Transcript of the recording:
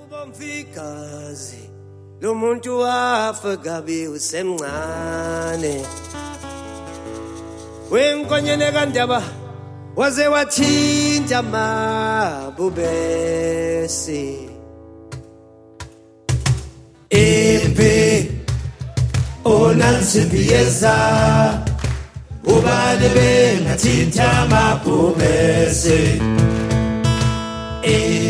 Bomfikazi lo muntu wafa gabi usemncane wenkonyene kaNdaba waze wathinta mabubesi empe onansimbiyeza ubane bengathinta mabubesi